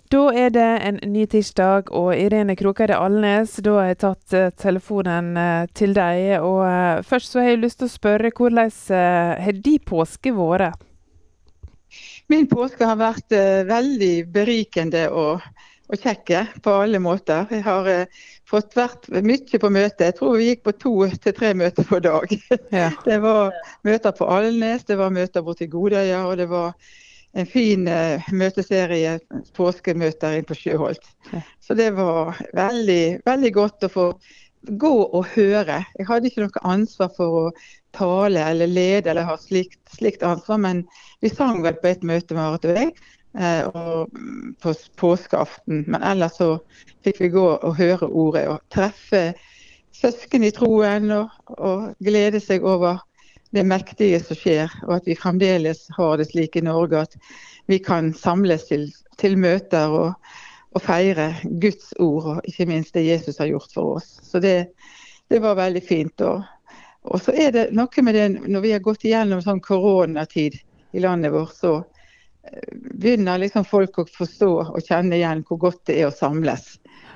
Da det en ny tirsdag, og Irene Krokeide Alnes, da har jeg tatt telefonen til deg. Og først så har jeg lyst til å spørre, hvordan har de påske vært? Min påske har vært veldig berikende og kjekke på alle måter. Jeg har fått vært mye på møte. Jeg tror vi gikk på 2 til 3 møter på dag. Ja. Det var møter på Alnes, det var møter borte i Godøya, og det var en fin møteserie, påskemøter inn på Sjøholt. Ja. Så det var veldig, veldig godt å få gå og høre. Jeg hadde ikke noe ansvar for å tale eller lede eller ha slikt ansvar, men vi sang vel på et møte, Marit og jeg, og på påskeaften. Men ellers så fikk vi gå og høre ordet og treffe søsken i troen og glede seg over det mektige som skjer, og at vi fremdeles har det slik i Norge at vi kan samles til møter og feire Guds ord, og ikke minst det Jesus har gjort for oss. Så det var veldig fint. Og så det noe med det, når vi har gått igjennom sånn koronatid i landet vårt, så begynner liksom folk å forstå og kjenne igjen hvor godt det å samles.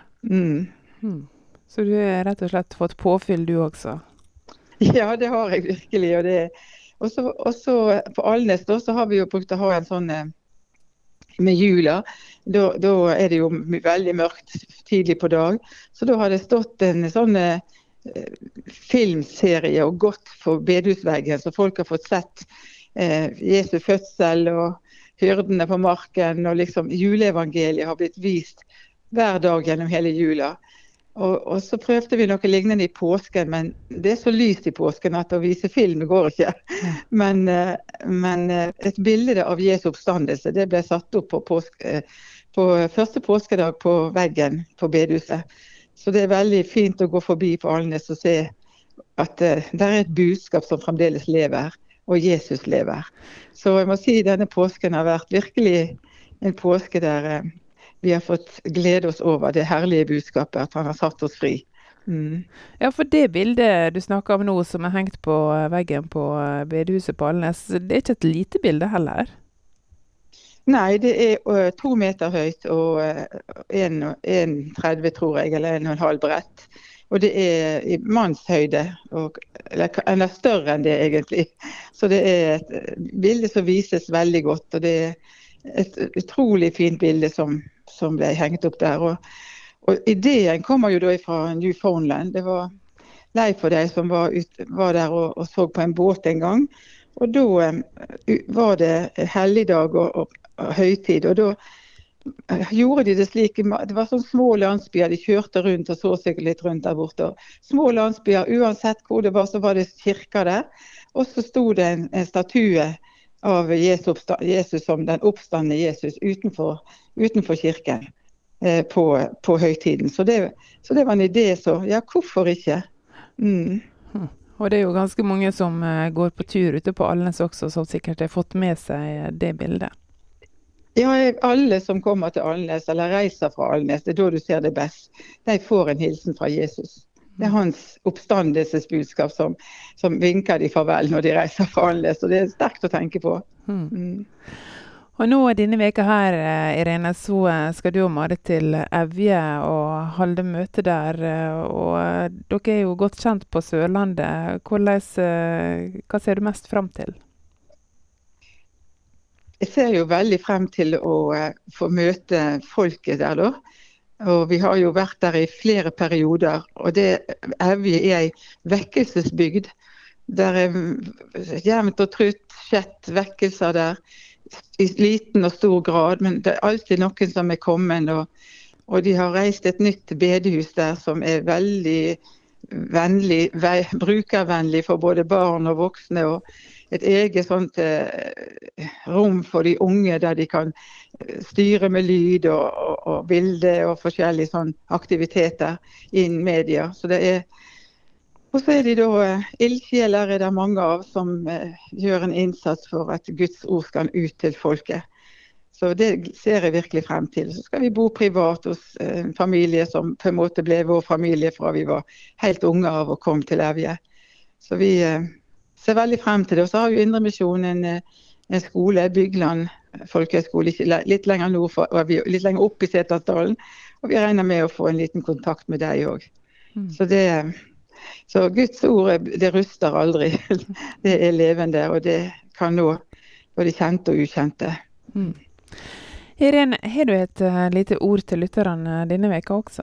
Så du har rett og slett fått påfyll du også? Ja, det har jeg virkelig. Og så på Alnes da, så har vi jo brukt å ha en sånn med jula. Da det jo veldig mørkt tidlig på dag. Så da har det stått en sånn filmserie og gått for bedehusveggen, så folk har fått sett Jesu fødsel og hyrdene på marken, og liksom juleevangeliet har blitt vist hver dag gjennom hele jula. Og så prøvde vi noe lignende i påsken, men det så lyst i påsken at å vise film går ikke. Ja. Men et bilde av Jesu oppstandelse, det ble satt opp på første påskedag på veggen på bedehuset. Så det veldig fint å gå forbi på Alnes og se at det et budskap som fremdeles lever, og Jesus lever. Så jeg må si denne påsken har vært virkelig en påske der vi har fått glede oss over det herlige budskapet, at han har satt oss fri. Ja, for det bildet du snakker om nå, som hengt på veggen på bedehuset på Alnes, det ikke et lite bilde heller? Nei, det 2 meter høyt og 1,30 tror jeg, eller 1,5 brett. Og det i mannshøyde, eller større enn det egentlig. Så det et bilde som vises veldig godt, og det et utrolig fint bilde som ble hengt opp der. Og ideen kommer jo da fra Newfoundland. Det var Leif og de som var der og så på en båt en gang. Og da var det helligdag og høytid, og da gjorde de det slik. Det var sånne små landsbyer, de kjørte rundt og så seg litt rundt der borte. Små landsbyer, uansett hvor det var, så var det kirker der. Og så stod det en statue av Jesus som den oppstandne Jesus utenfor kirken på høytiden. Så det var en idé, så ja, hvorfor ikke? Og det jo ganske mange som går på tur ute på Alnes også, som sikkert har fått med seg det bildet. Ja, alle som kommer til Alnes, eller reiser fra Alnes, det da du ser det best. De får en hilsen fra Jesus. Det hans oppstandelsesbudskap som vinker de farvel når de reiser fra Alnes, og det sterkt å tenke på. Og nå denne veka her, Irene, så skal du og Marit til Evje og holde møte der, og dere jo godt kjent på Sørlandet. Hva ser du mest frem til? Jeg ser jo veldig frem til å få møte folket der da. Og vi har jo vært der i flere perioder, og Evje en vekkelsesbygd. Der jevnt og trutt skjedd vekkelser der, i liten og stor grad, men det alltid noen som kommet, og de har reist et nytt bedehus der som veldig vennlig, brukervennlig for både barn og voksne, og et eget sånt rom for de unge der de kan styre med lyd og bilde og forskjellige sånn aktiviteter innen media. Så og så de da ildsjeler det mange av som gjør en innsats for at Guds ord skal ut til folket. Så det ser jeg virkelig frem til. Så skal vi bo privat hos en familie som på en måte ble vår familie fra vi var helt unge av og kom til Evje. Så vi ser veldig frem til det. Og så har jo Indremisjonen en skole, Bygland folkehøyskole, litt lenger nord for, og vi litt lenger opp i Setesdalen. Og vi regner med å få en liten kontakt med deg også. Så Guds ord, det ruster aldri. Det er levende, og det kan nå både kjente og ukjente. Irene, har du et lite ord til lytterne denne veka også?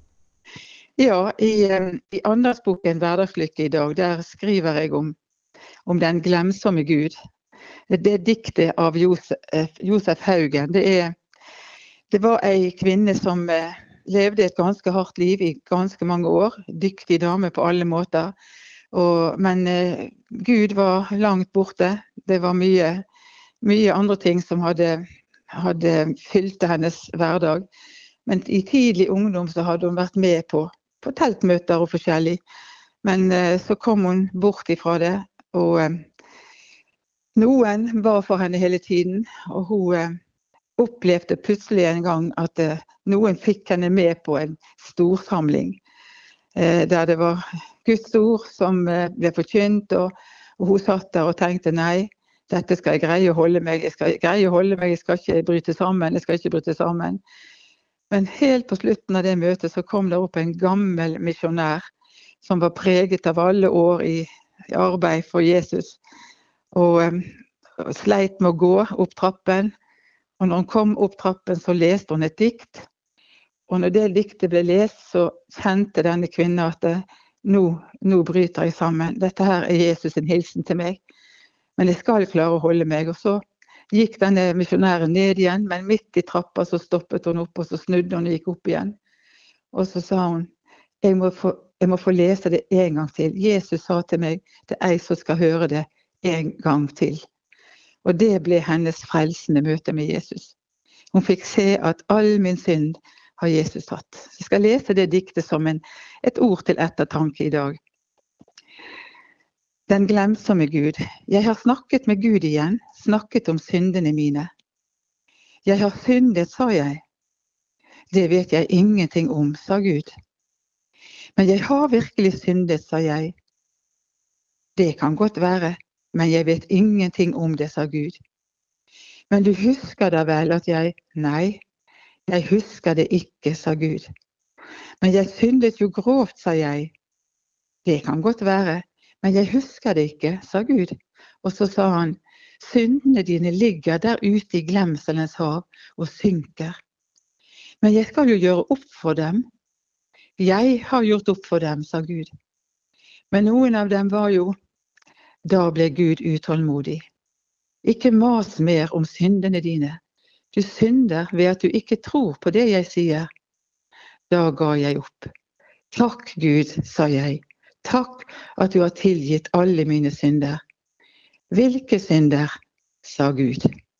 Ja, i Andaktsboken Hverdagslykke i dag, der skriver jeg om den glemsomme Gud. Det diktet av Josef Haugen. Det var en kvinne som levde et ganske hardt liv i ganske mange år. Dyktig dame på alle måter. Men Gud var langt borte. Det var mye andre ting som hadde fylt hennes hverdag. Men i tidlig ungdom så hadde hun vært med på teltmøter og forskjellig. Men så kom hun bort ifra det, og noen var for henne hele tiden, og hun opplevde plutselig en gang at noen fikk henne med på en storsamling, der det var Guds ord som ble forkynt, og hun satt der og tenkte, nei, dette skal jeg greie å holde meg, jeg skal ikke bryte sammen. Men helt på slutten av det møtet så kom det opp en gammel misjonær som var preget av alle år i arbeid for Jesus, og sleit med å gå opp trappen. Og når hun kom opp trappen så leste hun et dikt, og når det diktet ble lest så kjente denne kvinnen at nå bryter jeg sammen. Dette her er Jesus en hilsen til meg, men jeg skal klare å holde meg. Og så gikk denne misjonæren ned igjen, men midt i trappa så stoppet hun opp, og så snudde hun og gikk opp igjen. Og så sa hun, jeg må få lese det en gang til. Jesus sa til meg, det er jeg som skal høre det en gang til. Og det ble hennes frelsende møte med Jesus. Hun fikk se at all min synd har Jesus tatt. Så jeg skal lese det diktet som et ord til ettertanke i dag. Den glemsomme Gud. Jeg har snakket med Gud igjen, snakket om syndene mine. Jeg har syndet, sa jeg. Det vet jeg ingenting om, sa Gud. Men jeg har virkelig syndet, sa jeg. Det kan godt være, men jeg vet ingenting om det, sa Gud. Men du husker da vel at jeg... Nei, jeg husker det ikke, sa Gud. Men jeg syndet jo grovt, sa jeg. Det kan godt være, men jeg husker det ikke, sa Gud. Og så sa han, syndene dine ligger der ute i glemselens hav og synker. Men jeg skal jo gjøre opp for dem. Jeg har gjort opp for dem, sa Gud. Men noen av dem var jo... Da ble Gud utålmodig. Ikke mas mer om syndene dine. Du synder ved at du ikke tror på det jeg sier. Da ga jeg opp. Takk, Gud, sa jeg. Takk at du har tilgitt alle mine synder. Hvilke synder, sa Gud.